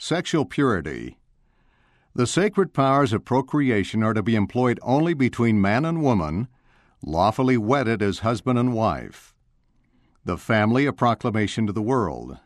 Sexual purity. The sacred powers of procreation are to be employed only between man and woman, lawfully wedded as husband and wife. The family a proclamation to the world.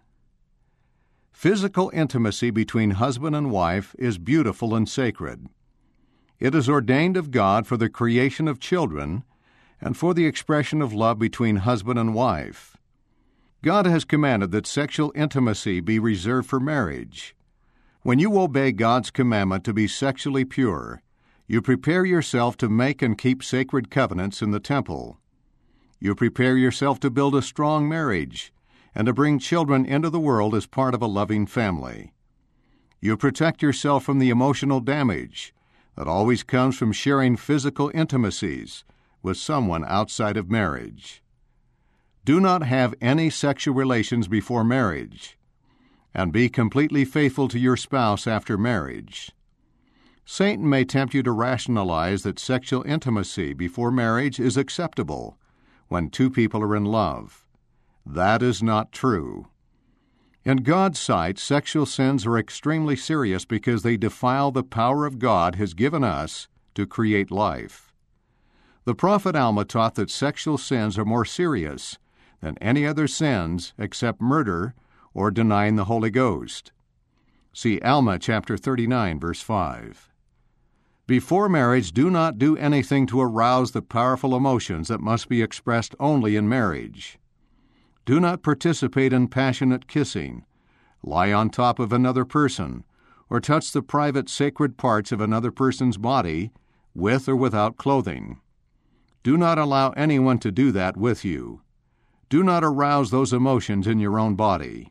Physical intimacy between husband and wife is beautiful and sacred. It is ordained of God for the creation of children and for the expression of love between husband and wife. God has commanded that sexual intimacy be reserved for marriage. When you obey God's commandment to be sexually pure, you prepare yourself to make and keep sacred covenants in the temple. You prepare yourself to build a strong marriage and to bring children into the world as part of a loving family. You protect yourself from the emotional damage that always comes from sharing physical intimacies with someone outside of marriage. Do not have any sexual relations before marriage, and be completely faithful to your spouse after marriage. Satan may tempt you to rationalize that sexual intimacy before marriage is acceptable when two people are in love. That is not true. In God's sight, sexual sins are extremely serious because they defile the power of God has given us to create life. The prophet Alma taught that sexual sins are more serious than any other sins except murder or denying the Holy Ghost. See Alma chapter 39, verse 5. Before marriage, do not do anything to arouse the powerful emotions that must be expressed only in marriage. Do not participate in passionate kissing, lie on top of another person, or touch the private sacred parts of another person's body, with or without clothing. Do not allow anyone to do that with you. Do not arouse those emotions in your own body.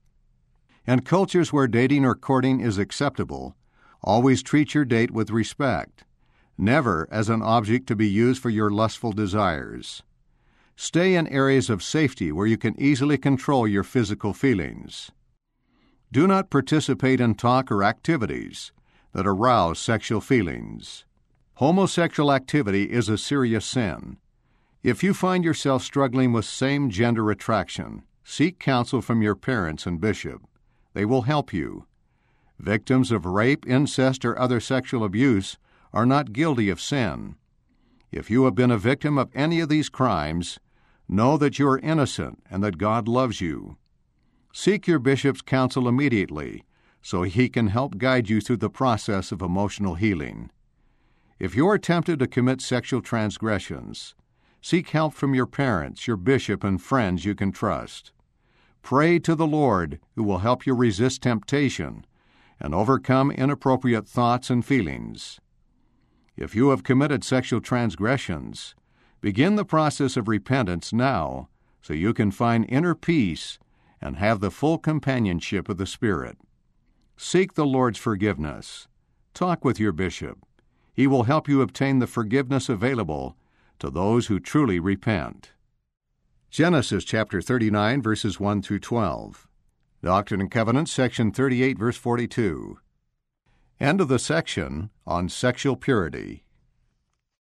In cultures where dating or courting is acceptable, always treat your date with respect, never as an object to be used for your lustful desires. Stay in areas of safety where you can easily control your physical feelings. Do not participate in talk or activities that arouse sexual feelings. Homosexual activity is a serious sin. If you find yourself struggling with same-gender attraction, seek counsel from your parents and bishop. They will help you. Victims of rape, incest, or other sexual abuse are not guilty of sin. If you have been a victim of any of these crimes, know that you are innocent and that God loves you. Seek your bishop's counsel immediately so he can help guide you through the process of emotional healing. If you are tempted to commit sexual transgressions, seek help from your parents, your bishop, and friends you can trust. Pray to the Lord, who will help you resist temptation and overcome inappropriate thoughts and feelings. If you have committed sexual transgressions, begin the process of repentance now so you can find inner peace and have the full companionship of the Spirit. Seek the Lord's forgiveness. Talk with your bishop. He will help you obtain the forgiveness available to those who truly repent. Genesis chapter 39, verses 1 through 12. Doctrine and Covenants, section 38, verse 42. End of the section on sexual purity.